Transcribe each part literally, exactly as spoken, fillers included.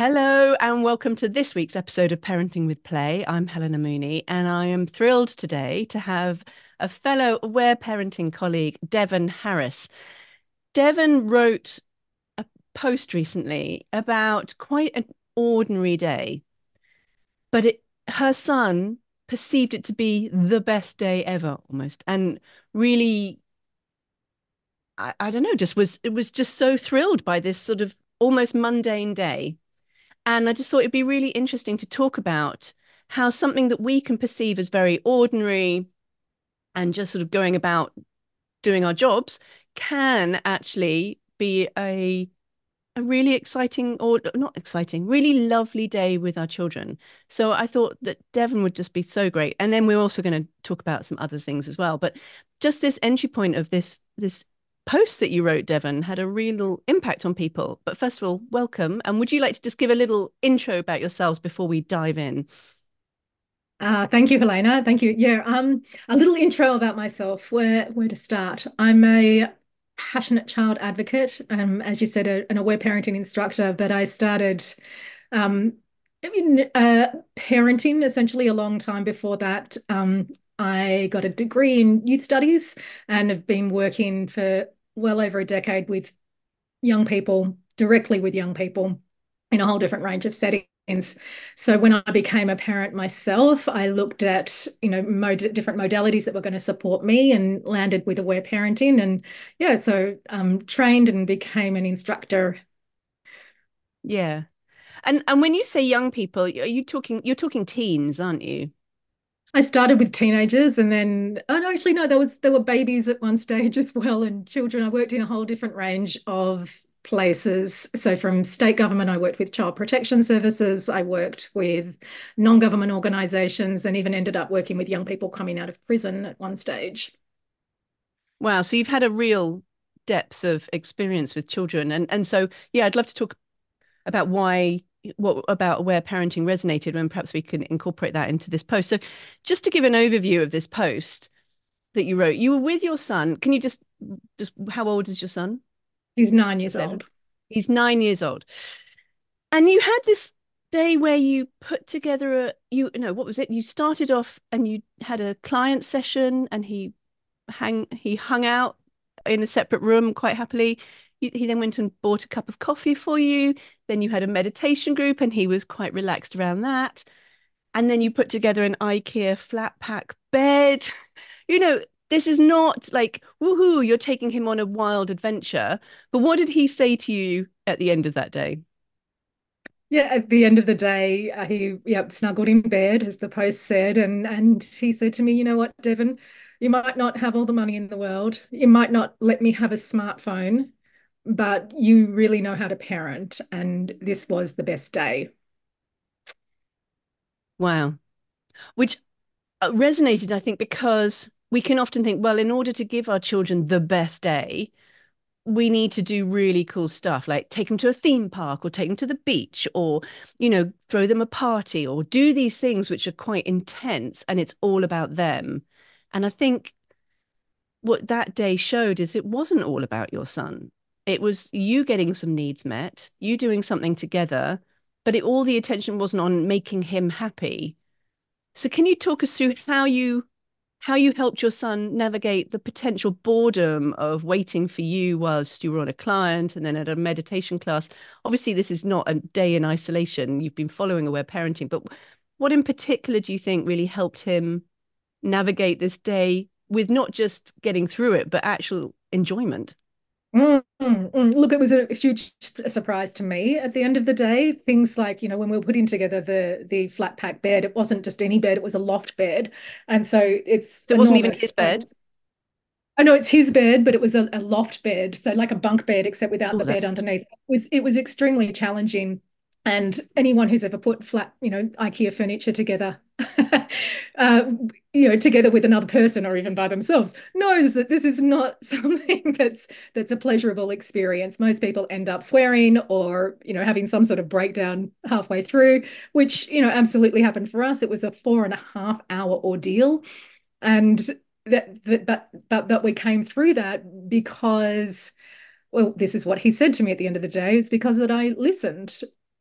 Hello and welcome to this week's episode of Parenting with Play. I'm Helena Mooney and I am thrilled today to have a fellow Aware Parenting colleague, Devon Harris. Devon wrote a post recently about quite an ordinary day, but it, her son perceived it to be the best day ever almost, and really, I, I don't know, just was it was just so thrilled by this sort of almost mundane day. And I just thought it'd be really interesting to talk about how something that we can perceive as very ordinary and just sort of going about doing our jobs can actually be a a really exciting, or not exciting, really lovely day with our children. So I thought that Devon would just be so great. And then we're also going to talk about some other things as well. But just this entry point of this this post that you wrote, Devon, had a real impact on people. But first of all, welcome. And would you like to just give a little intro about yourselves before we dive in? Uh, thank you, Helena. Thank you. Yeah, um, a little intro about myself. Where where to start? I'm a passionate child advocate. Um, as you said, a, an aware parenting instructor. But I started, um, I mean, uh, parenting essentially a long time before that. Um, I got a degree in youth studies and have been working for well over a decade with young people, directly with young people in a whole different range of settings. So when I became a parent myself, I looked at, you know, mod different modalities that were going to support me and landed with aware parenting. And yeah, so um, trained and became an instructor. Yeah. And and when you say young people, are you talking you're talking teens, aren't you? I started with teenagers and then, oh no, actually, no, there was there were babies at one stage as well and children. I worked in a whole different range of places. So from state government, I worked with child protection services. I worked with non-government organizations and even ended up working with young people coming out of prison at one stage. Wow. So you've had a real depth of experience with children. And and so yeah, I'd love to talk about why what about where parenting resonated, and perhaps we can incorporate that into this post. So just to give an overview of this post that you wrote, you were with your son. Can you just just how old is your son? He's nine years Devon. old. He's nine years old. And you had this day where you put together a you know, what was it? You started off and you had a client session and he hang he hung out in a separate room quite happily. He, he then went and bought a cup of coffee for you. Then you had a meditation group and he was quite relaxed around that. And then you put together an IKEA flat pack bed. You know, this is not like, woohoo, you're taking him on a wild adventure. But what did he say to you at the end of that day? Yeah, at the end of the day, uh, he yep, snuggled in bed, as the post said, and and he said to me, "You know what, Devon, you might not have all the money in the world, you might not let me have a smartphone, but you really know how to parent, and this was the best day." Wow. Which uh, resonated, I think, because we can often think, well, in order to give our children the best day, we need to do really cool stuff like take them to a theme park or take them to the beach or, you know, throw them a party or do these things which are quite intense and it's all about them. And I think what that day showed is it wasn't all about your son. It was you getting some needs met, you doing something together, but it, all the attention wasn't on making him happy. So can you talk us through how you how you helped your son navigate the potential boredom of waiting for you whilst you were on a client and then at a meditation class? Obviously, this is not a day in isolation. You've been following aware parenting, but what in particular do you think really helped him navigate this day with not just getting through it, but actual enjoyment? Mm, mm, mm. Look, it was a huge surprise to me at the end of the day. Things like, you know, when we were putting together the the flat pack bed, it wasn't just any bed, it was a loft bed. And so it's So it wasn't even enormous. his bed. I know it's his bed, but it was a, a loft bed, so like a bunk bed, except without Oh, the bed that's underneath. It was, it was extremely challenging. And anyone who's ever put flat, you know, IKEA furniture together, uh, you know, together with another person or even by themselves, knows that this is not something that's that's a pleasurable experience. Most people end up swearing or, you know, having some sort of breakdown halfway through, which, you know, absolutely happened for us. It was a four and a half hour ordeal. And that that but but but we came through that because, well, this is what he said to me at the end of the day. It's because that I listened.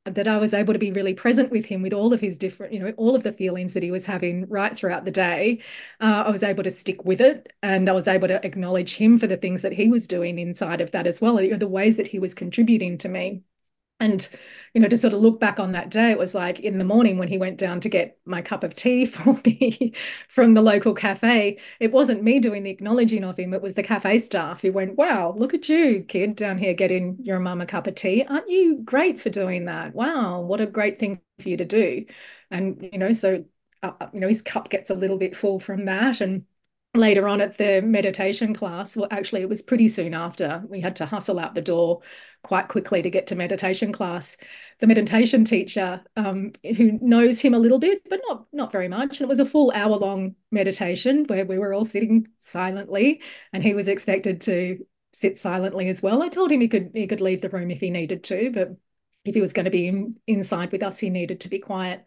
that I was able to be really present with him with all of his different, you know, all of the feelings that he was having right throughout the day. Uh, I was able to stick with it, and I was able to acknowledge him for the things that he was doing inside of that as well, you know, the ways that he was contributing to me. And, you know, to sort of look back on that day, it was like in the morning when he went down to get my cup of tea for me from the local cafe, it wasn't me doing the acknowledging of him. It was the cafe staff who went, wow, look at you, kid, down here getting your mum a cup of tea. Aren't you great for doing that? Wow, what a great thing for you to do. And, you know, so, uh, you know, his cup gets a little bit full from that. And later on at the meditation class, well, actually, it was pretty soon after we had to hustle out the door quite quickly to get to meditation class. The meditation teacher, um, who knows him a little bit, but not not very much, and it was a full hour long meditation where we were all sitting silently, and he was expected to sit silently as well. I told him he could he could leave the room if he needed to, but if he was going to be in, inside with us, he needed to be quiet.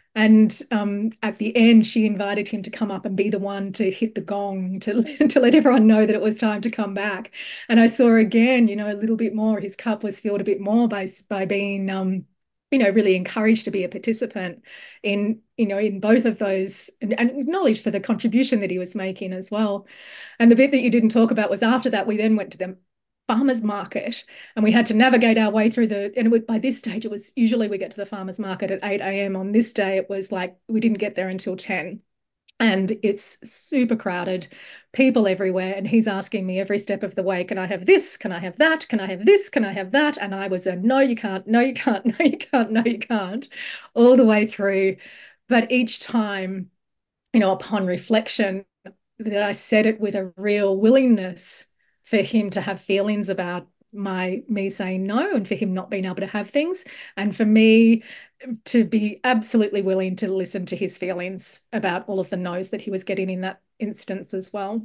And um, at the end, she invited him to come up and be the one to hit the gong to, to let everyone know that it was time to come back. And I saw again, you know, a little bit more. His cup was filled a bit more by, by being, um, you know, really encouraged to be a participant in, you know, in both of those, and, and acknowledged for the contribution that he was making as well. And the bit that you didn't talk about was after that, we then went to the farmers market, and we had to navigate our way through the, and it was, by this stage it was usually we get to the farmers market at eight a m. On this day it was like we didn't get there until ten, and it's super crowded, people everywhere, and he's asking me every step of the way, can I have this, can I have that, can I have this, can I have that? And I was a no you can't, no you can't, no you can't, no you can't, all the way through. But each time, you know, upon reflection, that I said it with a real willingness for him to have feelings about my me saying no, and for him not being able to have things, and for me to be absolutely willing to listen to his feelings about all of the no's that he was getting in that instance as well.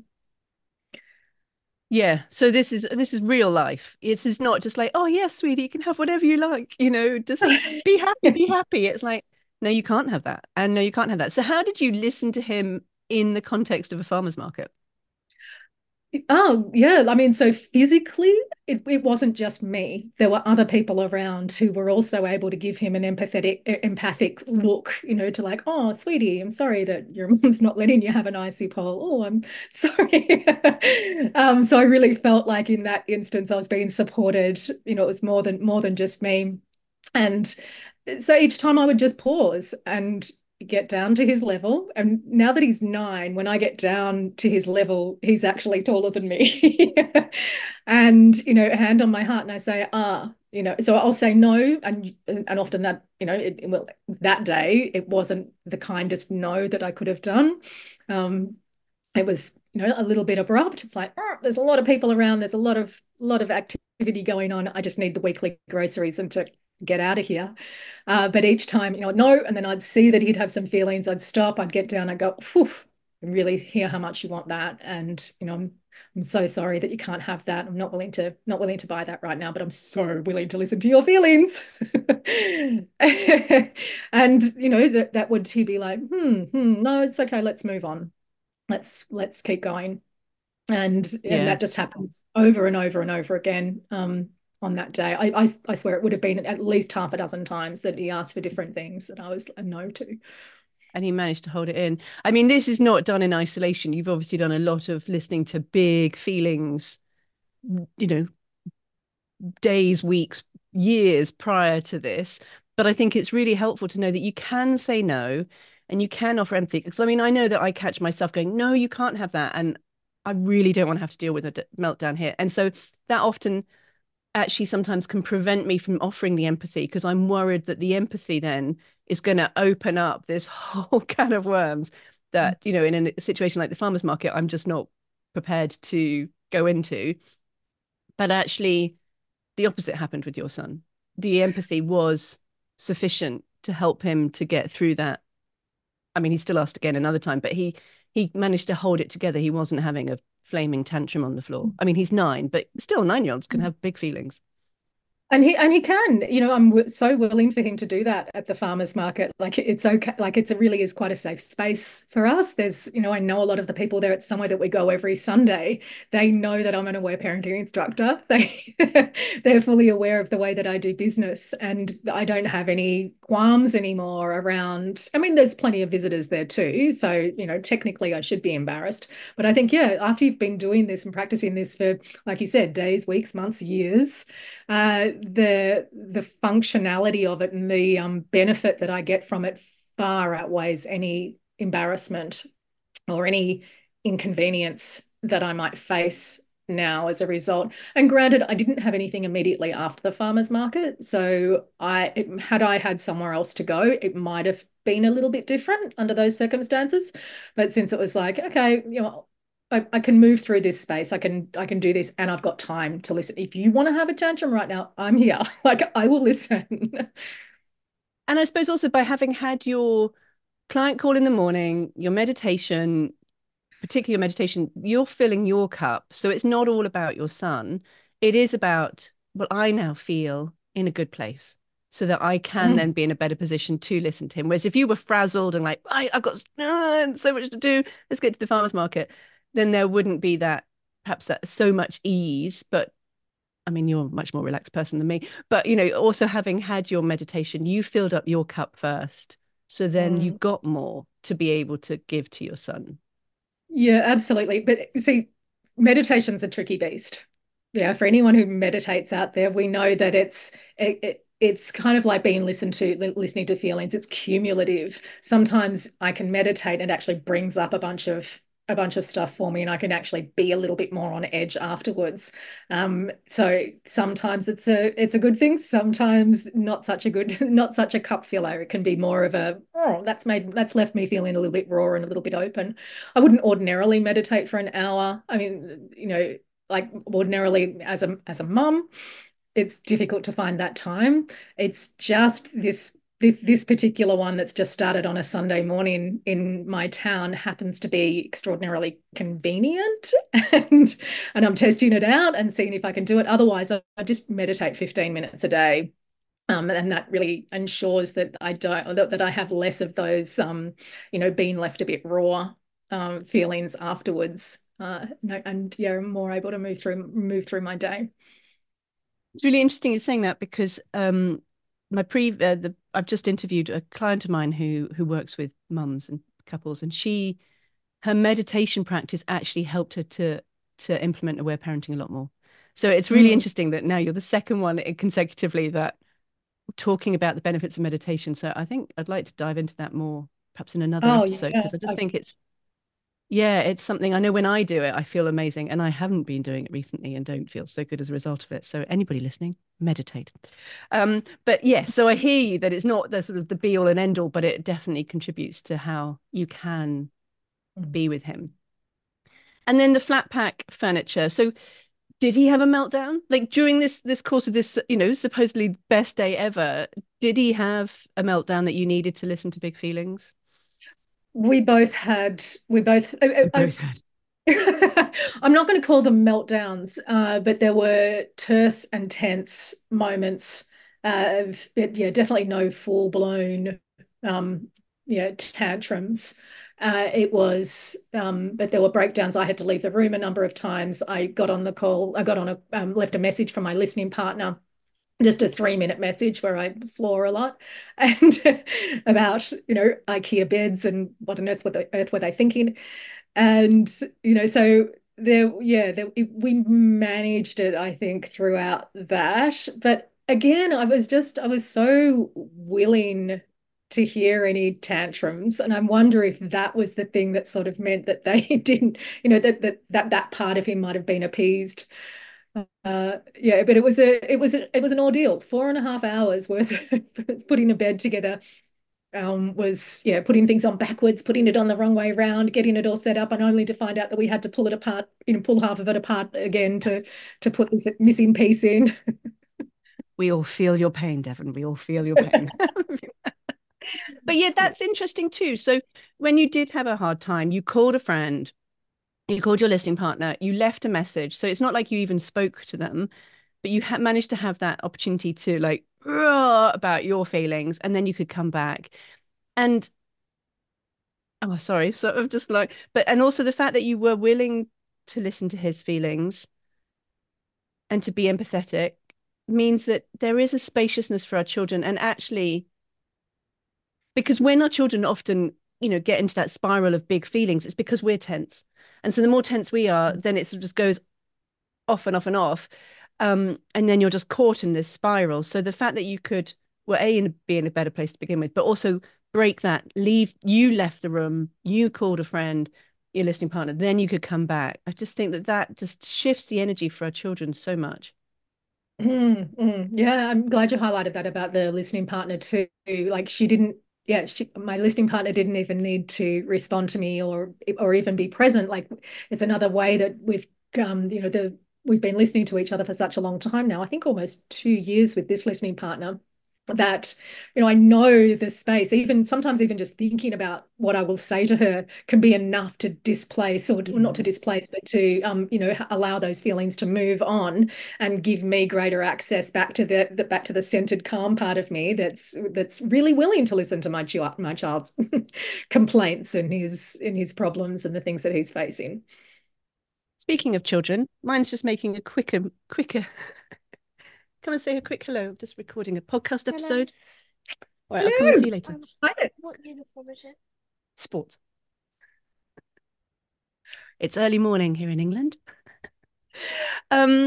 Yeah. So this is this is real life. This is not just like, oh yes, sweetie, you can have whatever you like, you know, just be happy, be happy. It's like, no, you can't have that. And no, you can't have that. So how did you listen to him in the context of a farmer's market? Oh, yeah. I mean, so physically, it, it wasn't just me. There were other people around who were also able to give him an empathetic, empathic look, you know, to like, oh, sweetie, I'm sorry that your mom's not letting you have an icy pole. Oh, I'm sorry. um, so I really felt like in that instance, I was being supported. You know, it was more than more than just me. And so each time I would just pause and get down to his level. And now that he's nine, when I get down to his level, he's actually taller than me. And, you know, hand on my heart, and I say, ah, you know, so I'll say no. And and often that, you know, it, well, that day, it wasn't the kindest no that I could have done. Um, it was, you know, a little bit abrupt. It's like, oh, there's a lot of people around. There's a lot of lot of activity going on. I just need the weekly groceries and to get out of here. Uh, but each time, you know, no, and then I'd see that he'd have some feelings. I'd stop. I'd get down. I'd go, Phew, really hear how much you want that, and you know, I'm I'm so sorry that you can't have that. I'm not willing to not willing to buy that right now, but I'm so willing to listen to your feelings. And you know that that would he be like, hmm, hmm, no, it's okay. Let's move on. Let's let's keep going. And and Yeah. that just happened over and over and over again. Um, on that day. I, I I swear it would have been at least half a dozen times that he asked for different things that I was a no to. And he managed to hold it in. I mean, this is not done in isolation. You've obviously done a lot of listening to big feelings, you know, days, weeks, years prior to this. But I think it's really helpful to know that you can say no and you can offer empathy. Because I mean, I know that I catch myself going, no, you can't have that. And I really don't want to have to deal with a d- meltdown here. And so that often actually sometimes can prevent me from offering the empathy because I'm worried that the empathy then is going to open up this whole can of worms that, you know, in a situation like the farmer's market, I'm just not prepared to go into. But actually, the opposite happened with your son. The empathy was sufficient to help him to get through that. I mean, he still asked again another time, but he he managed to hold it together. He wasn't having a flaming tantrum on the floor. I mean, he's nine, but still nine-year-olds can have big feelings. And he and he can, you know, I'm w so willing for him to do that at the farmers market. Like it's okay, like it's, it really is quite a safe space for us. There's, you know, I know a lot of the people there. It's somewhere that we go every Sunday. They know that I'm an aware parenting instructor. They they're fully aware of the way that I do business, and I don't have any qualms anymore around. I mean, there's plenty of visitors there too, so you know, technically I should be embarrassed. But I think, yeah, after you've been doing this and practicing this for, like you said, days, weeks, months, years, uh, the the functionality of it and the um, benefit that I get from it far outweighs any embarrassment or any inconvenience that I might face now as a result. And granted, I didn't have anything immediately after the farmers market, so I it, had I had somewhere else to go, it might have been a little bit different under those circumstances. But since it was like, okay, you know, I, I can move through this space. I can I can do this, and I've got time to listen. If you want to have a tantrum right now, I'm here. Like I will listen. And I suppose also by having had your client call in the morning, your meditation, particularly your meditation, you're filling your cup. So it's not all about your son. It is about, well, I now feel in a good place so that I can Mm. then be in a better position to listen to him. Whereas if you were frazzled and like, right, I've got uh, so much to do, let's get to the farmer's market, then there wouldn't be that, perhaps that so much ease. But I mean, you're a much more relaxed person than me. But, you know, also having had your meditation, you filled up your cup first. So then you Mm. got more to be able to give to your son. Yeah, absolutely. But see, meditation's a tricky beast. Yeah, for anyone who meditates out there, we know that it's it, it, it's kind of like being listened to, listening to feelings. It's cumulative. Sometimes I can meditate and it actually brings up a bunch of a bunch of stuff for me, and I can actually be a little bit more on edge afterwards. Um, so sometimes it's a it's a good thing. Sometimes not such a good, not such a cup filler. It can be more of a, oh, that's made that's left me feeling a little bit raw and a little bit open. I wouldn't ordinarily meditate for an hour. I mean, you know, like ordinarily as a as a mum, it's difficult to find that time. It's just this this, this particular one that's just started on a Sunday morning in my town happens to be extraordinarily convenient, and and I'm testing it out and seeing if I can do it. Otherwise, I, I just meditate fifteen minutes a day. Um, and that really ensures that I don't that, that I have less of those um, you know, being left a bit raw um, feelings afterwards. Uh, no, and yeah, I'm more able to move through move through my day. It's really interesting you're saying that because um, my pre uh, the I've just interviewed a client of mine who who works with mums and couples, and she her meditation practice actually helped her to to implement aware parenting a lot more. So it's really Mm. interesting that now you're the second one consecutively that talking about the benefits of meditation. So I think I'd like to dive into that more, perhaps in another Oh episode, yeah. because I just I- think it's yeah, it's something I know when I do it, I feel amazing. And I haven't been doing it recently and don't feel so good as a result of it. So anybody listening, meditate. Um, but yeah, so I hear you that it's not the sort of the be all and end all, but it definitely contributes to how you can Mm. be with him. And then the flat pack furniture. So did he have a meltdown? Like during this this course of this, you know, supposedly best day ever, did he have a meltdown that you needed to listen to Big Feelings? We both had we both I, We I, both had. I'm not going to call them meltdowns, uh, but there were terse and tense moments. Uh, of, it, yeah, definitely no full blown, um, yeah, tantrums. Uh, it was, um, but there were breakdowns. I had to leave the room a number of times. I got on the call. I got on a um, left a message from my listening partner, just a three minute message where I swore a lot and about, you know, IKEA beds and what on earth, what the earth were they thinking. And, you know, so there, yeah, there, it, we managed it, I think, throughout that. But again, I was just, I was so willing to hear any tantrums. And I wonder if that was the thing that sort of meant that they didn't, you know, that that that, that part of him might have been appeased. Uh, yeah, but it was a, it was a, it was an ordeal. Four and a half hours worth of putting a bed together um, was, yeah, putting things on backwards, putting it on the wrong way around, getting it all set up, and only to find out that we had to pull it apart, you know, pull half of it apart again to to put this missing piece in. We all feel your pain, Devon. We all feel your pain. But yeah, Yeah. that's interesting too. So when you did have a hard time, you called a friend, you called your listening partner, you left a message. So it's not like you even spoke to them. but you ha managed to have that opportunity to like roar about your feelings, and then you could come back. And oh, sorry, sort of just like, but and also the fact that you were willing to listen to his feelings and to be empathetic means that there is a spaciousness for our children. And actually, because when our children often, you know, get into that spiral of big feelings, it's because we're tense. And so the more tense we are, then it sort of just goes off and off and off. Um, and then you're just caught in this spiral. So the fact that you could, well, A, in, be in a better place to begin with, but also break that, leave, you left the room, you called a friend, your listening partner, then you could come back. I just think that that just shifts the energy for our children so much. Mm, mm. Yeah, I'm glad you highlighted that about the listening partner too. Like she didn't, yeah, she, my listening partner didn't even need to respond to me or or even be present. Like it's another way that we've um, you know, the we've been listening to each other for such a long time now. I think almost two years with this listening partner that you know I know the space, even sometimes even just thinking about what I will say to her can be enough to displace or well, not to Yeah. displace but to um you know allow those feelings to move on and give me greater access back to the, the back to the centered calm part of me that's that's really willing to listen to my my child's complaints and his and his problems and the things that he's facing. Speaking of children, mine's just making a quicker, quicker. Come and say a quick hello. I'm just recording a podcast Hello. episode. All right, I'll come and Hello. see you later. Um, Hi. what uniform is it? Sports. It's early morning here in England. Um,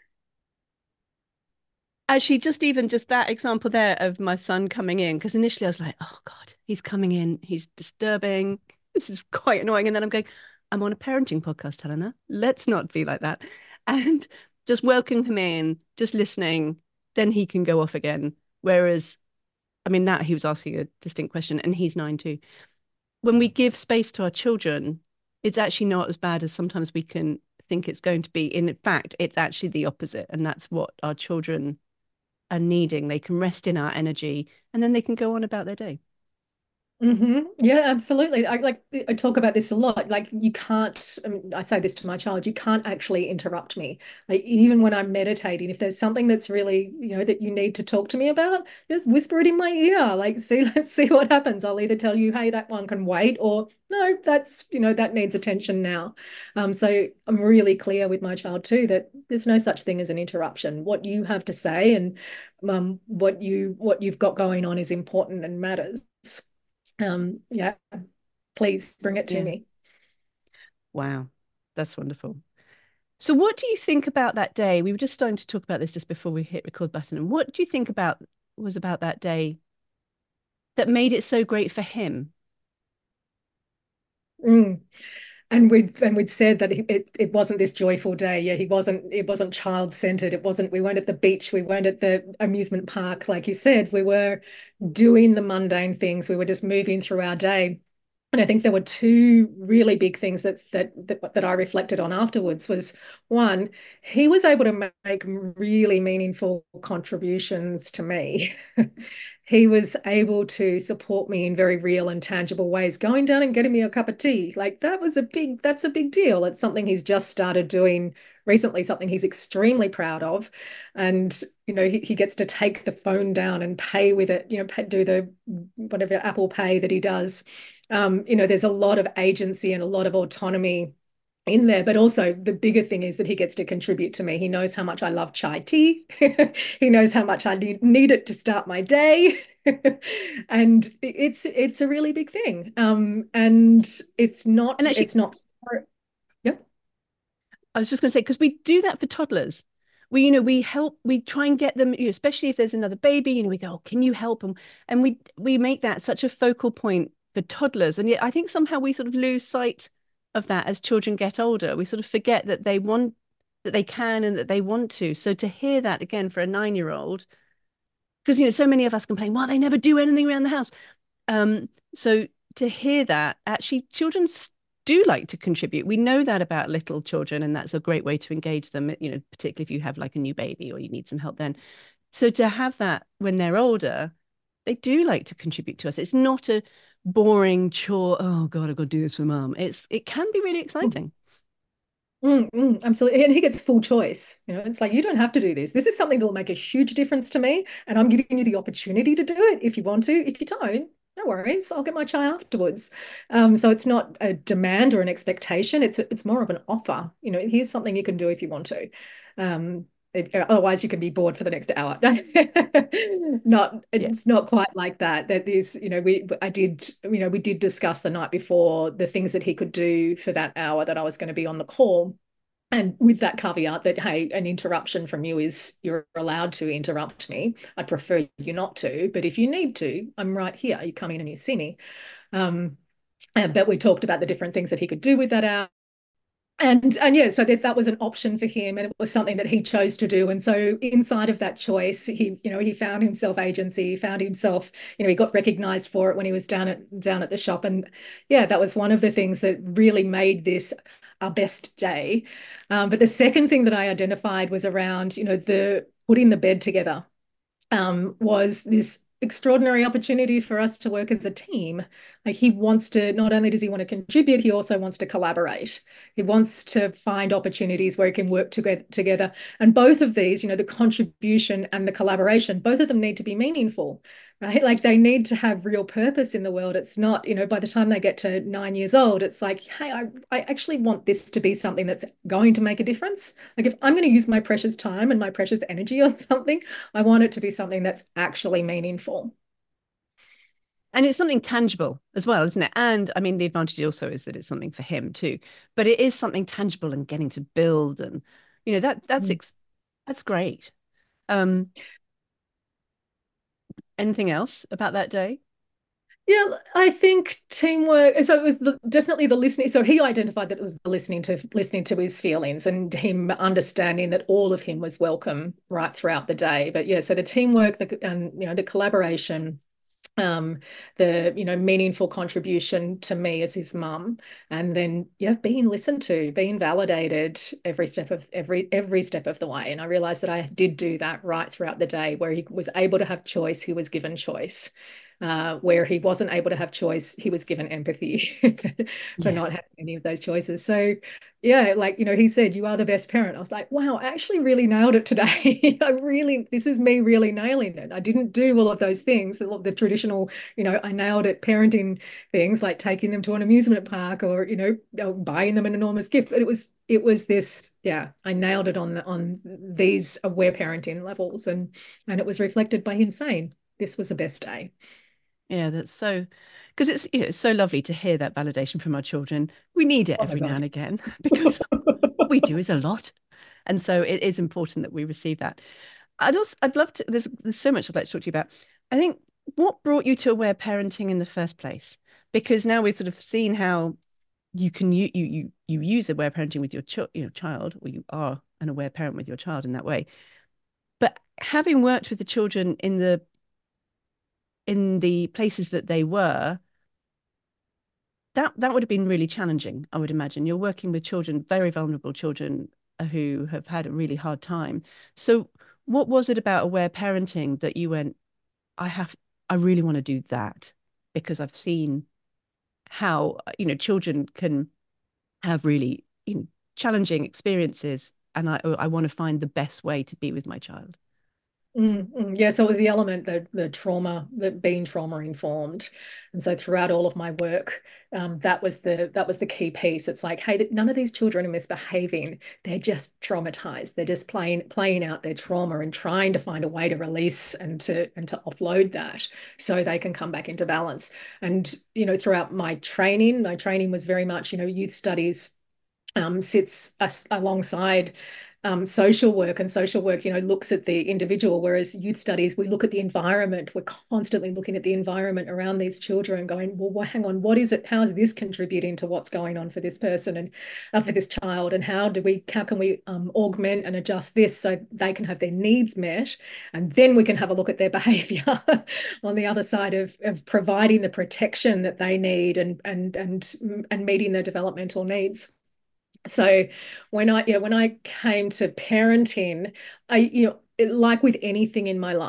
Actually, just even just that example there of my son coming in, because initially I was like, oh God, he's coming in, he's disturbing. This is quite annoying. And then I'm going, I'm on a parenting podcast, Helena. Let's not be like that. And just welcoming him in, just listening, then he can go off again. Whereas, I mean, that he was asking a distinct question, and he's nine too. When we give space to our children, it's actually not as bad as sometimes we can think it's going to be. In fact, it's actually the opposite. And that's what our children are needing. They can rest in our energy and then they can go on about their day. Mm-hmm. Yeah, absolutely. I like I talk about this a lot. Like you can't, I mean, I say this to my child, you can't actually interrupt me. Like even when I'm meditating, if there's something that's really, you know, that you need to talk to me about, just whisper it in my ear. Like, see, let's see what happens. I'll either tell you, hey, that one can wait, or no, that's, you know, that needs attention now. Um, so I'm really clear with my child too that there's no such thing as an interruption. What you have to say and um, what you what you've got going on is important and matters. Um, yeah, please bring it to Yeah. me. Wow. That's wonderful. So what do you think about that day? We were just starting to talk about this just before we hit record button. And what do you think about was about that day that made it so great for him? Mm. And we'd and we'd said that it it wasn't this joyful day. Yeah, he wasn't. It wasn't child centered. It wasn't. We weren't at the beach. We weren't at the amusement park, like you said. We were doing the mundane things. We were just moving through our day. And I think there were two really big things that's, that that that I reflected on afterwards was one, he was able to make really meaningful contributions to me. He was able to support me in very real and tangible ways, going down and getting me a cup of tea. Like that was a big, that's a big deal. It's something he's just started doing recently, something he's extremely proud of. And, you know, he, he gets to take the phone down and pay with it, you know, pay, do the whatever Apple Pay that he does. Um, you know, there's a lot of agency and a lot of autonomy in there, but also the bigger thing is that he gets to contribute to me. He knows how much I love chai tea. He knows how much I need, need it to start my day. And it's it's a really big thing. Um, and it's not And actually, it's not yeah. I was just going to say, because we do that for toddlers. We, you know, we help, we try and get them, you know, especially if there's another baby, you know, we go, oh, can you help them? And we we make that such a focal point for toddlers. And yet I think somehow we sort of lose sight of that as children get older. We sort of forget that they want, that they can and that they want to. So to hear that again for a nine-year-old, because, you know, so many of us complain, well, they never do anything around the house. Um, so to hear that, actually, children do like to contribute. We know that about little children, and that's a great way to engage them, you know, particularly if you have like a new baby or you need some help then. So to have that when they're older, they do like to contribute to us. It's not a boring chore. Oh God, I've got to do this for mum. It's it can be really exciting. Mm, mm, absolutely. And he gets full choice. You know, it's like, you don't have to do this. This is something that will make a huge difference to me. And I'm giving you the opportunity to do it if you want to. If you don't, no worries. I'll get my chai afterwards. Um, so it's not a demand or an expectation. It's it's more of an offer. You know, here's something you can do if you want to. Um, if- otherwise, you can be bored for the next hour. Not, Yeah. it's not quite like that. That is, you know, we I did, you know, we did discuss the night before the things that he could do for that hour that I was going to be on the call. And with that caveat that, hey, an interruption from you is you're allowed to interrupt me. I'd prefer you not to, but if you need to, I'm right here. You come in and you see me. Um, but we talked about the different things that he could do with that hour. And and yeah, so that that was an option for him, and it was something that he chose to do. And so inside of that choice, he, you know, he found himself agency, he found himself, you know, he got recognized for it when he was down at down at the shop. And yeah, that was one of the things that really made this our best day. Um, but the second thing that I identified was around, you know, the putting the bed together, um, was this extraordinary opportunity for us to work as a team. Like, he wants to, not only does he want to contribute, he also wants to collaborate. He wants to find opportunities where he can work together together. And both of these, you know, the contribution and the collaboration, both of them need to be meaningful, right? Like, they need to have real purpose in the world. It's not, you know, by the time they get to nine years old, it's like, hey, I, I actually want this to be something that's going to make a difference. Like, if I'm going to use my precious time and my precious energy on something, I want it to be something that's actually meaningful. And it's something tangible as well, isn't it? And I mean, the advantage also is that it's something for him too. But it is something tangible and getting to build, and you know that that's Mm. ex that's great. Um, anything else about that day? Yeah, I think teamwork. So it was the, definitely the listening. So he identified that it was the listening to listening to his feelings and him understanding that all of him was welcome right throughout the day. But yeah, so the teamwork, the and you know the collaboration, um, the you know meaningful contribution to me as his mum, and then yeah, being listened to, being validated every step of every every step of the way. And I realized that I did do that right throughout the day, where he was able to have choice, he was given choice. Uh, where he wasn't able to have choice, he was given empathy for not Yes. having any of those choices. So yeah, like, you know, he said, you are the best parent. I was like, wow, I actually really nailed it today. I really, this is me really nailing it. I didn't do all of those things, the, the traditional, you know, I nailed it parenting things like taking them to an amusement park, or, you know, buying them an enormous gift. But it was, it was this, yeah, I nailed it on the, on these aware parenting levels. And, and it was reflected by him saying, this was the best day. Yeah, that's so, because it's, you know, it's so lovely to hear that validation from our children. We need it Oh my every now God. and again because what we do is a lot. And so it is important that we receive that. I'd also, I'd love to, there's, there's so much I'd like to talk to you about. I think, what brought you to aware parenting in the first place? Because now we've sort of seen how you can, you, you, you, you use aware parenting with your ch you know, child, or you are an aware parent with your child in that way. But having worked with the children in the, in the places that they were, that that would have been really challenging, I would imagine. You're working with children, very vulnerable children uh, who have had a really hard time. So what was it about aware parenting that you went, I have, I really want to do that because I've seen how, uh, you know, children can have really, you know, challenging experiences, and I I want to find the best way to be with my child. Mm, mm. Yeah, so it was the element that the trauma, that being trauma informed, and so throughout all of my work, um, that was the that was the key piece. It's like, hey, none of these children are misbehaving; they're just traumatized. They're just playing playing out their trauma and trying to find a way to release and to and to offload that so they can come back into balance. And you know, throughout my training, my training was very much, you know, youth studies, um, sits us alongside um, social work, and social work, you know, looks at the individual, whereas youth studies, we look at the environment. We're constantly looking at the environment around these children, going, well, hang on, what is it? How is this contributing to what's going on for this person and uh, for this child? And how do we, how can we um, augment and adjust this so they can have their needs met? And then we can have a look at their behavior on the other side of, of providing the protection that they need, and and and and meeting their developmental needs. So when I, yeah, when I came to parenting, I, you know, like with anything in my life,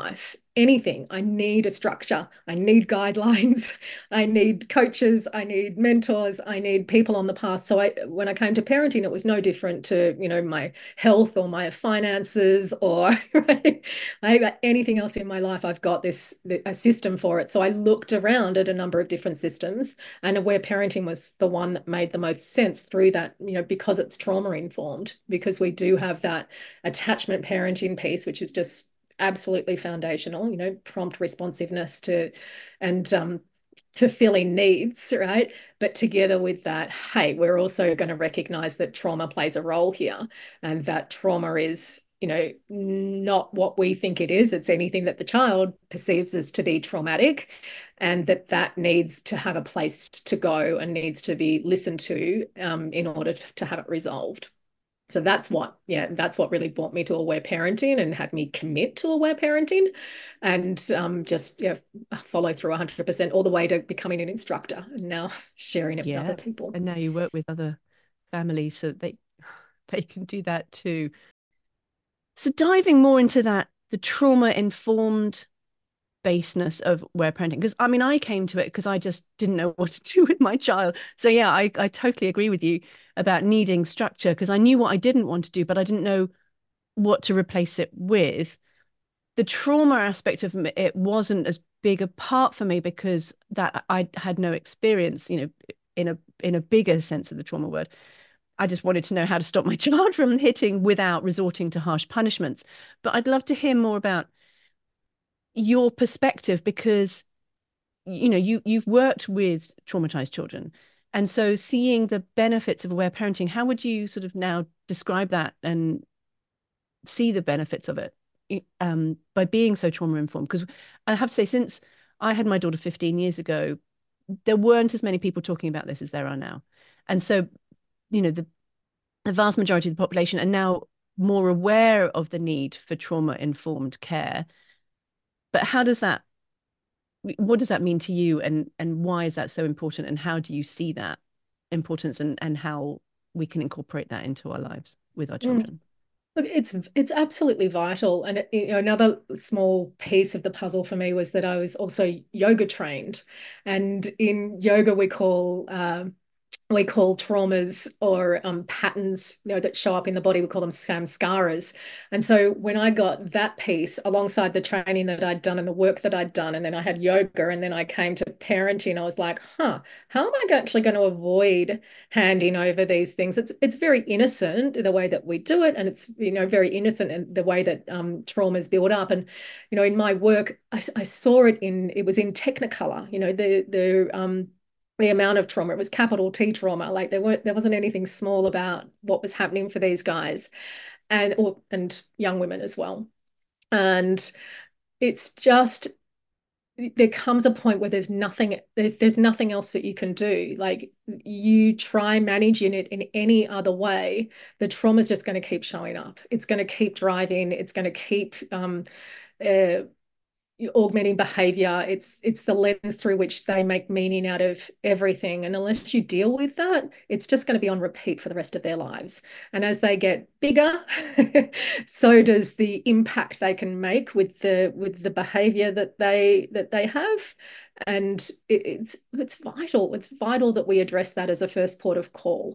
anything, I need a structure, I need guidelines, I need coaches, I need mentors, I need people on the path. So I, when I came to parenting, it was no different to, you know, my health or my finances or right? I, anything else in my life. I've got this a system for it. So I looked around at a number of different systems, and aware parenting was the one that made the most sense through that, you know, because it's trauma informed, because we do have that attachment parenting piece, which is just absolutely foundational, you know, prompt responsiveness to and um, fulfilling needs, right? But together with that, hey, we're also going to recognize that trauma plays a role here, and that trauma is, you know, not what we think it is. It's anything that the child perceives as to be traumatic, and that that needs to have a place to go and needs to be listened to um, in order to have it resolved. So that's what, yeah, that's what really brought me to aware parenting and had me commit to aware parenting, and um, just yeah, follow through one hundred percent all the way to becoming an instructor and now sharing it with other Yes. people. And now you work with other families so that they they can do that too. So diving more into that, the trauma informed baseness of aware parenting, because I mean I came to it because I just didn't know what to do with my child. So yeah, I, I totally agree with you about needing structure, because I knew what I didn't want to do, but I didn't know what to replace it with. The trauma aspect of it wasn't as big a part for me because that I had no experience, you know, in a in a bigger sense of the trauma word. I just wanted to know how to stop my child from hitting without resorting to harsh punishments. But I'd love to hear more about your perspective, because you know you you've worked with traumatized children, and so seeing the benefits of aware parenting, how would you sort of now describe that and see the benefits of it um, by being so trauma informed? Because I have to say, since I had my daughter fifteen years ago, there weren't as many people talking about this as there are now. And so, you know, the, the vast majority of the population are now more aware of the need for trauma informed care. But how does that, what does that mean to you, and and why is that so important, and how do you see that importance, and and how we can incorporate that into our lives with our Mm. children? Look, it's it's absolutely vital. And you know, another small piece of the puzzle for me was that I was also yoga trained, and in yoga we call um, we call traumas or um, patterns, you know, that show up in the body, we call them samskaras. And so when I got that piece alongside the training that I'd done and the work that I'd done, and then I had yoga, and then I came to parenting, I was like, huh, how am I actually going to avoid handing over these things? It's it's very innocent the way that we do it, and it's, you know, very innocent in the way that um, trauma is built up. And you know, in my work, I, I saw it in it was in Technicolor. You know, the the um the amount of trauma. It was capital T trauma. Like there weren't there wasn't anything small about what was happening for these guys and or and young women as well. And it's just there comes a point where there's nothing there's nothing else that you can do. Like you try managing it in any other way, the trauma is just going to keep showing up. It's going to keep driving. It's going to keep um, uh, augmenting behavior. It's it's the lens through which they make meaning out of everything. And unless you deal with that, it's just going to be on repeat for the rest of their lives. And as they get bigger, so does the impact they can make with the with the behavior that they that they have. And it, it's it's vital. It's vital that we address that as a first port of call.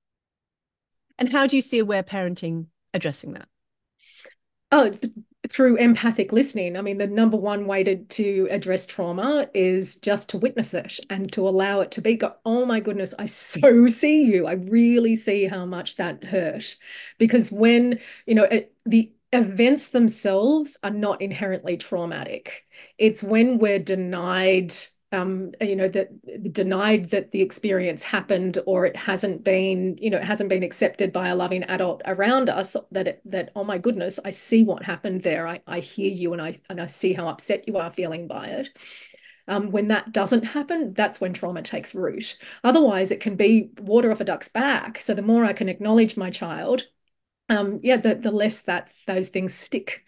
And how do you see aware parenting addressing that? Oh, th through empathic listening. I mean, the number one way to, to address trauma is just to witness it and to allow it to be. Go, oh my goodness, I so see you. I really see how much that hurt. Because when, you know, it, the events themselves are not inherently traumatic. It's when we're denied um, you know, that denied that the experience happened, or it hasn't been, you know, it hasn't been accepted by a loving adult around us, that it, that, oh my goodness, I see what happened there. I, I hear you, and I and I see how upset you are feeling by it. Um, when that doesn't happen, that's when trauma takes root. Otherwise, it can be water off a duck's back. So the more I can acknowledge my child, um, yeah, the, the less that those things stick.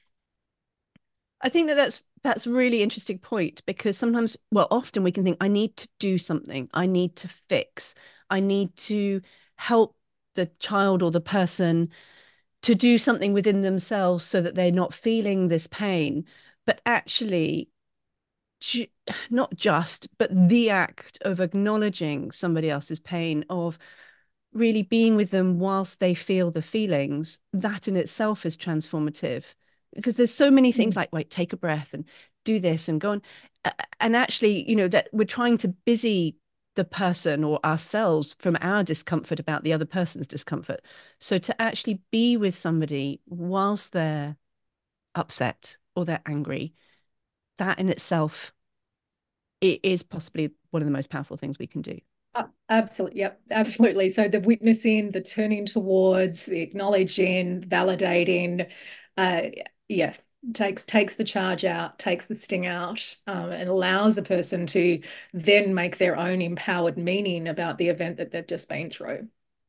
I think that that's that's a really interesting point, because sometimes, well, often we can think, I need to do something, I need to fix, I need to help the child or the person to do something within themselves so that they're not feeling this pain. but actually ju- not just, but the act of acknowledging somebody else's pain, of really being with them whilst they feel the feelings, that in itself is transformative. Because there's so many things Mm. like, wait, take a breath and do this and go on. And actually, you know, that we're trying to busy the person or ourselves from our discomfort about the other person's discomfort. So to actually be with somebody whilst they're upset or they're angry, that in itself, it is possibly one of the most powerful things we can do. Uh, absolutely. Yep. Absolutely. So the witnessing, the turning towards, the acknowledging, validating, uh, yeah, takes takes the charge out, takes the sting out, um, and allows a person to then make their own empowered meaning about the event that they've just been through.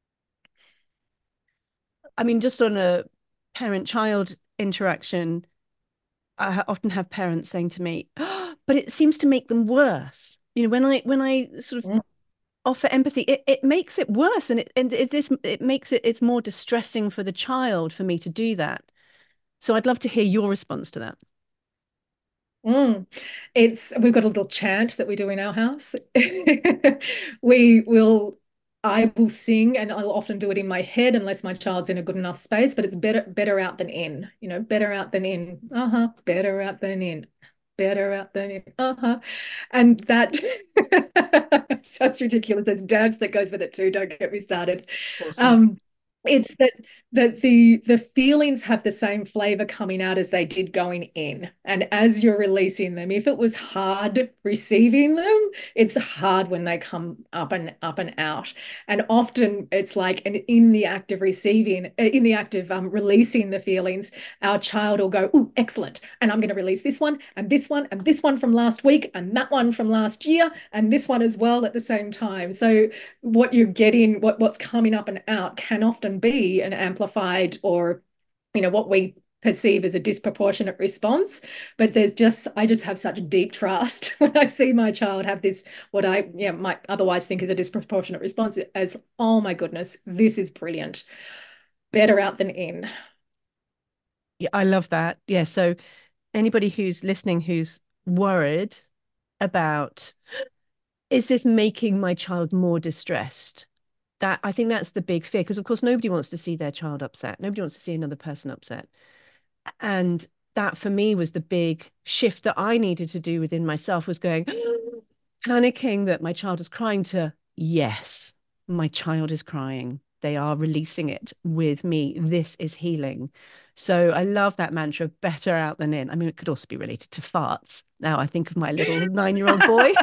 I mean, just on a parent-child interaction, I often have parents saying to me, oh, but it seems to make them worse. You know, when I when I sort of Mm. offer empathy, it, it makes it worse. And it and it this it makes it it's more distressing for the child for me to do that. So I'd love to hear your response to that. Mm. It's we've got a little chant that we do in our house. We will I will sing and I'll often do it in my head unless my child's in a good enough space, but it's better better out than in, you know, better out than in. Uh-huh. Better out than in. Better out than in. Uh-huh. And that sounds ridiculous. There's dance that goes with it too. Don't get me started. Awesome. Um, it's that that the the feelings have the same flavor coming out as they did going in. And as you're releasing them, if it was hard receiving them, it's hard when they come up and up and out. And often it's like, and in the act of receiving, uh, in the act of um, releasing the feelings, our child will go, oh, excellent. And I'm going to release this one and this one and this one from last week and that one from last year and this one as well at the same time. So what you're getting, what what's coming up and out can often be an amplified or, you know, what we perceive as a disproportionate response. But there's just, I just have such deep trust when I see my child have this, what I yeah, might otherwise think is a disproportionate response as, oh my goodness, this is brilliant. Better out than in. Yeah, I love that. Yeah. So anybody who's listening who's worried about, is this making my child more distressed? That I think that's the big fear, because of course nobody wants to see their child upset. Nobody wants to see another person upset. And that for me was the big shift that I needed to do within myself, was going panicking that my child is crying to, yes, my child is crying. They are releasing it with me. This is healing. So I love that mantra, better out than in. I mean, it could also be related to farts. Now I think of my little nine-year-old boy.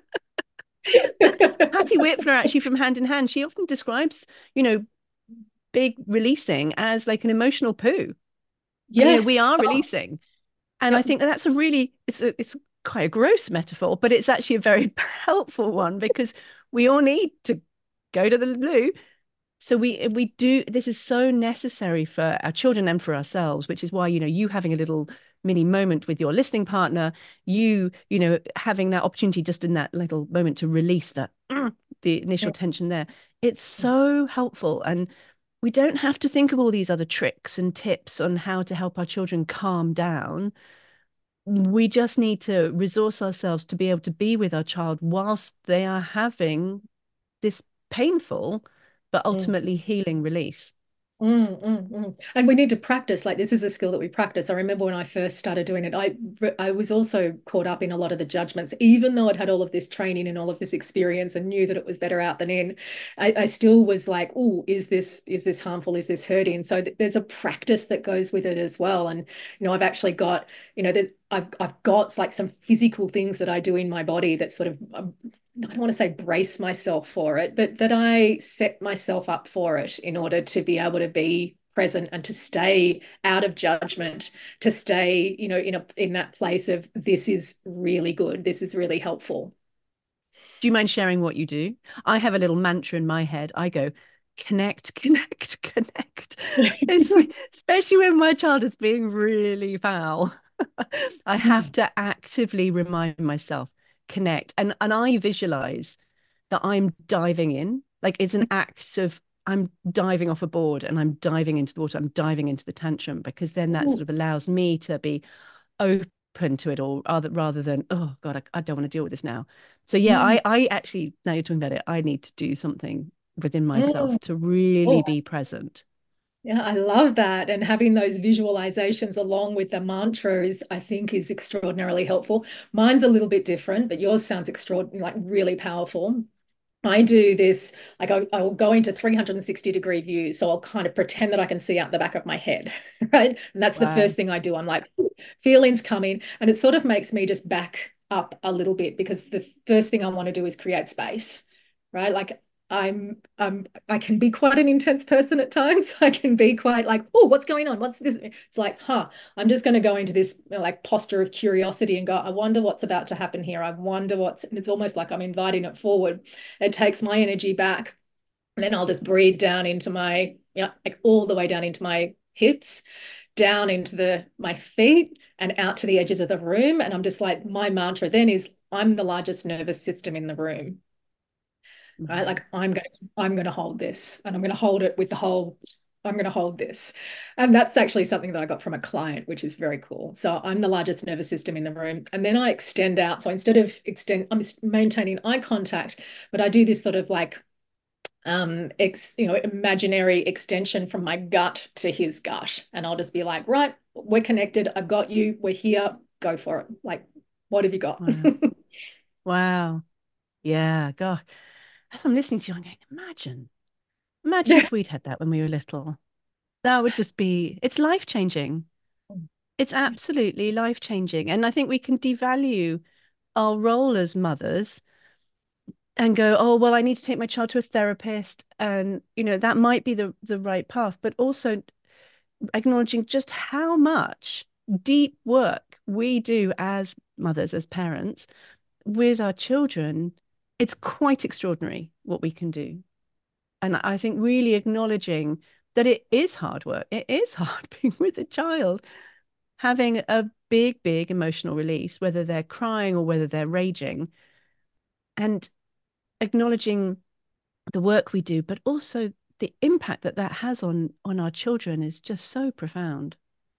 Patty Whitfler, actually from Hand in Hand, she often describes, you know, big releasing as like an emotional poo. And, you know, we Yes. are Oh, releasing. And I yep. think that that's a really, it's a, it's quite a gross metaphor, but it's actually a very helpful one, because we all need to go to the loo. So we we do, this is so necessary for our children and for ourselves, which is why, you know, you having a little mini moment with your listening partner, you, you know, having that opportunity just in that little moment to release that the initial Mm, tension there. It's so helpful. And we don't have to think of all these other tricks and tips on how to help our children calm down. We just need to resource ourselves to be able to be with our child whilst they are having this painful but mm. ultimately healing release. Mm, mm, mm. And we need to practice. Like this is a skill that we practice. I remember when I first started doing it, I I was also caught up in a lot of the judgments, even though I'd had all of this training and all of this experience and knew that it was better out than in. I, I still was like, oh, is this is this harmful? Is this hurting? So th there's a practice that goes with it as well. And you know, I've actually got, you know, that I've I've got like some physical things that I do in my body that sort of um, I don't want to say brace myself for it, but that I set myself up for it in order to be able to be present and to stay out of judgment, to stay, you know, in a in that place of this is really good, this is really helpful. Do you mind sharing what you do? I have a little mantra in my head. I go, connect, connect, connect. It's like, especially when my child is being really foul, I have Mm, to actively remind myself, connect. And and I visualize that I'm diving in. Like it's an act of, I'm diving off a board and I'm diving into the water. I'm diving into the tantrum, because then that sort mm, of allows me to be open open to it all rather rather than, oh God, I, I don't want to deal with this now. So yeah, Mm. I I actually, now you're talking about it, I need to do something within Mm. myself to really Oh, be present. yeah, I love that. And having those visualizations along with the mantra is, I think, is extraordinarily helpful. Mine's a little bit different, but yours sounds extraordinary, like really powerful. I do this, like I, I will go into three hundred sixty degree view. So I'll kind of pretend that I can see out the back of my head, right? And that's the Wow. first thing I do. I'm like, feelings coming. And it sort of makes me just back up a little bit because the first thing I want to do is create space, right? Like I'm, I'm, I can be quite an intense person at times. I can be quite like, oh, what's going on? What's this? It's like, huh, I'm just going to go into this you know, like posture of curiosity and go, I wonder what's about to happen here. I wonder what's, and it's almost like I'm inviting it forward. It takes my energy back. And then I'll just breathe down into my, yeah, like all the way down into my hips, down into the my feet and out to the edges of the room. And I'm just like, my mantra then is I'm the largest nervous system in the room. Right? Wow. Like I'm gonna I'm gonna hold this and I'm gonna hold it with the whole I'm going to hold this. And that's actually something that I got from a client, which is very cool. So I'm the largest nervous system in the room. And then I extend out. So instead of extend, I'm maintaining eye contact, but I do this sort of like um ex, you know, imaginary extension from my gut to his gut. And I'll just be like, right, we're connected. I've got you. We're here. Go for it. Like, what have you got? Wow. Wow. Yeah. God. As I'm listening to you, I'm going, imagine, imagine Yeah. if we'd had that when we were little. That would just be, it's life changing. It's absolutely life changing. And I think we can devalue our role as mothers and go, oh, well, I need to take my child to a therapist. And, you know, that might be the, the right path, but also acknowledging just how much deep work we do as mothers, as parents, with our children. It's quite extraordinary what we can do. And I think really acknowledging that it is hard work. It is hard being with a child, having a big, big emotional release, whether they're crying or whether they're raging, and acknowledging the work we do, but also the impact that that has on on our children is just so profound.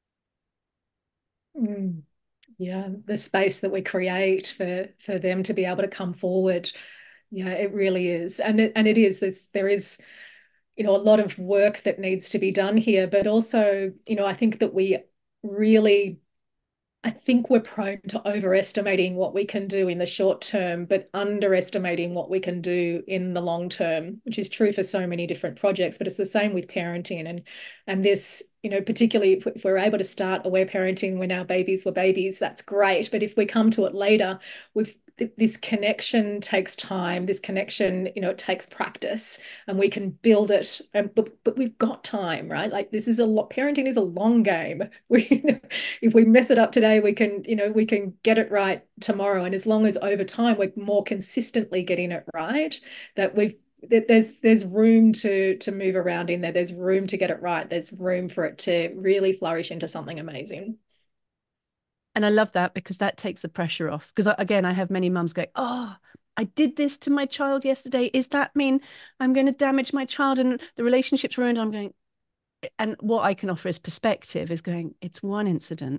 Mm. Yeah, the space that we create for for them to be able to come forward. Yeah, it really is. And it, and it is this there is, you know, a lot of work that needs to be done here, but also, you know, I think that we really I think we're prone to overestimating what we can do in the short term, but underestimating what we can do in the long term, which is true for so many different projects. But it's the same with parenting, and and this, you know, particularly if, if we're able to start aware parenting when our babies were babies, that's great. But if we come to it later, we've this connection takes time. This connection, you know, it takes practice, and we can build it. And but but we've got time, right? Like this is a lot. Parenting is a long game. We if we mess it up today, we can, you know, we can get it right tomorrow. And as long as over time we're more consistently getting it right, that we've that there's there's room to to move around in there. There's room to get it right. There's room for it to really flourish into something amazing. And I love that because that takes the pressure off. Because again, I have many mums going, oh, I did this to my child yesterday. Is that mean I'm going to damage my child and the relationship's ruined? I'm going, and what I can offer as perspective is going, it's one incident.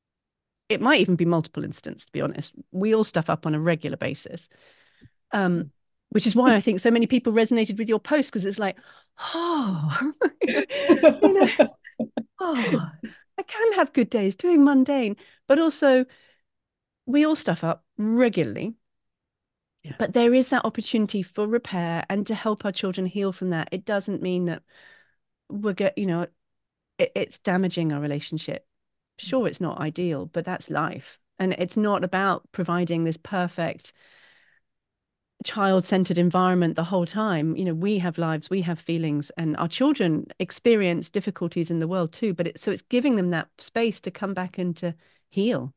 It might even be multiple incidents, to be honest. We all stuff up on a regular basis. Um, which is why I think so many people resonated with your post because it's like, oh, you know, oh, I can have good days doing mundane, but also we all stuff up regularly. Yeah. But there is that opportunity for repair and to help our children heal from that. It doesn't mean that we're get, you know, it, it's damaging our relationship. Sure, it's not ideal, but that's life. And it's not about providing this perfect child-centered environment the whole time. You know, we have lives, we have feelings, and our children experience difficulties in the world too. But it's so it's giving them that space to come back and to heal.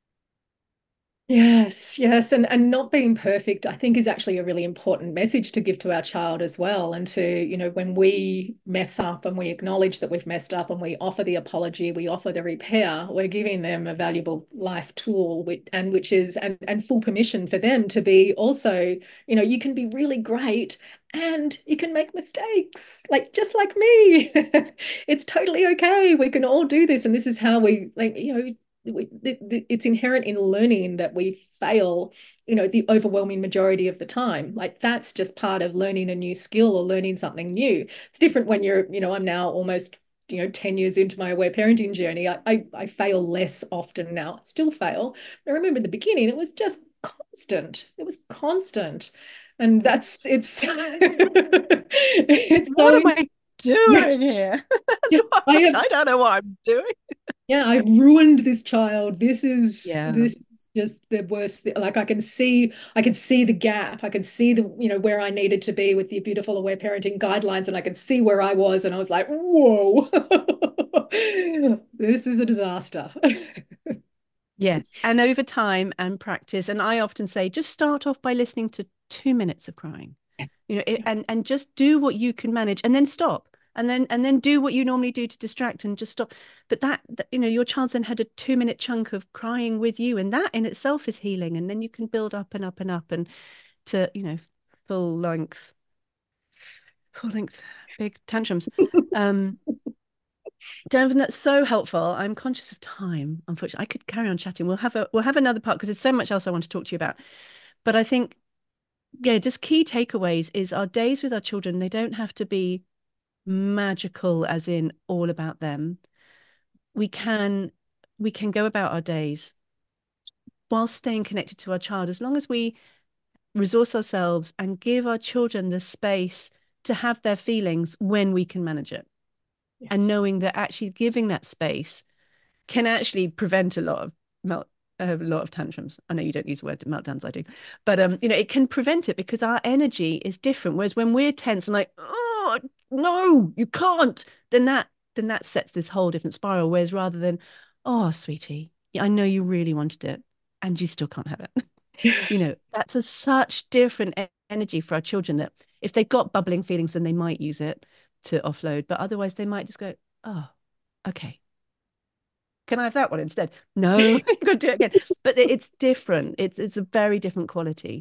Yes, yes. And and not being perfect, I think, is actually a really important message to give to our child as well. And to, you know, when we mess up and we acknowledge that we've messed up and we offer the apology, we offer the repair, we're giving them a valuable life tool, which, and which is and and full permission for them to be also, you know, you can be really great and you can make mistakes, like just like me. It's totally okay. We can all do this. And this is how we like, you know, it's inherent in learning that we fail, you know, the overwhelming majority of the time. Like that's just part of learning a new skill or learning something new. It's different when you're, you know, I'm now almost, you know, ten years into my aware parenting journey. I, I, I fail less often now. I still fail. But I remember at the beginning, it was just constant. It was constant. And that's, it's, it's What so, am I yeah, doing here? That's yeah, what I I'm, have, I don't know what I'm doing. yeah, I've ruined this child. This is Yeah. this is just the worst. Thing. Like I can see, I could see the gap. I could see the, you know, where I needed to be with the beautiful aware parenting guidelines, and I could see where I was, and I was like, whoa, this is a disaster. Yes. And over time and practice. And I often say, just start off by listening to two minutes of crying, you know, it, and, and just do what you can manage and then stop. And then and then do what you normally do to distract and just stop. But that, that, you know, your child's then had a two minute chunk of crying with you, and that in itself is healing. And then you can build up and up and up and to, you know, full length, full length, big tantrums. Um, Devin, that's so helpful. I'm conscious of time, unfortunately. I could carry on chatting. We'll have a we'll have another part because there's so much else I want to talk to you about. But I think, yeah, just key takeaways is our days with our children, they don't have to be magical as in all about them. We can we can go about our days while staying connected to our child as long as we resource ourselves and give our children the space to have their feelings when we can manage it. And Yes. knowing that actually giving that space can actually prevent a lot of melt a lot of tantrums. I know you don't use the word meltdowns, I do, but um, you know, it can prevent it because our energy is different. Whereas when we're tense and like, oh no, you can't, then that then that sets this whole different spiral. Whereas rather than, oh sweetie, I know you really wanted it, and you still can't have it. You know, that's a such different e- energy for our children that if they've got bubbling feelings, then they might use it to offload, but otherwise they might just go, oh, okay, can I have that one instead? No, you've got to do it again. But it's different. It's it's a very different quality.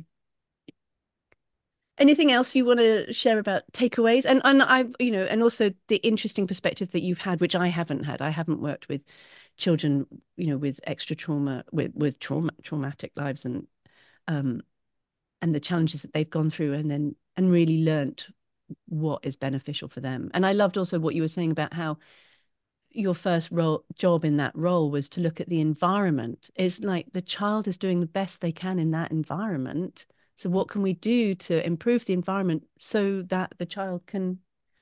Anything else you want to share about takeaways? And and I've, you know, and also the interesting perspective that you've had, which I haven't had. I haven't worked with children, you know, with extra trauma, with with trauma, traumatic lives and um and the challenges that they've gone through and then and really learnt what is beneficial for them. And I loved also what you were saying about how your first role job in that role was to look at the environment. Is like the child is doing the best they can in that environment. So what can we do to improve the environment so that the child can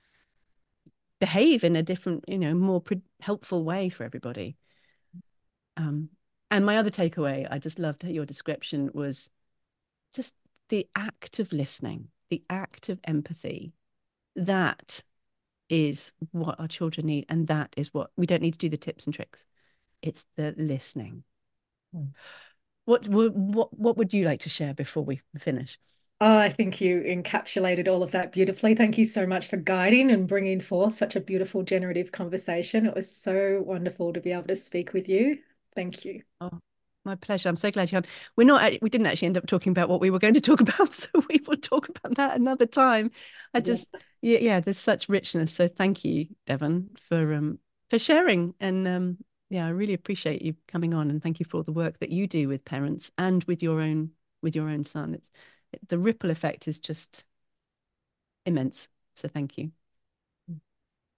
behave in a different, you know, more helpful way for everybody? Um, and my other takeaway, I just loved your description, was just the act of listening, the act of empathy. That is what our children need, and that is what we don't need to do the tips and tricks. It's the listening. Mm. What what what would you like to share before we finish? Oh, I think you encapsulated all of that beautifully. Thank you so much for guiding and bringing forth such a beautiful, generative conversation. It was so wonderful to be able to speak with you. Thank you. Oh, my pleasure. I'm so glad you had. We're not. We didn't actually end up talking about what we were going to talk about, so we will talk about that another time. I Yeah. just, yeah, yeah. There's such richness. So thank you, Devon, for um for sharing. And um yeah, I really appreciate you coming on, and thank you for all the work that you do with parents and with your own with your own son. It's the ripple effect is just immense. So thank you.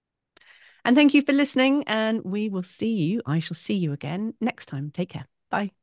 And thank you for listening. And we will see you. I shall see you again next time. Take care. Bye.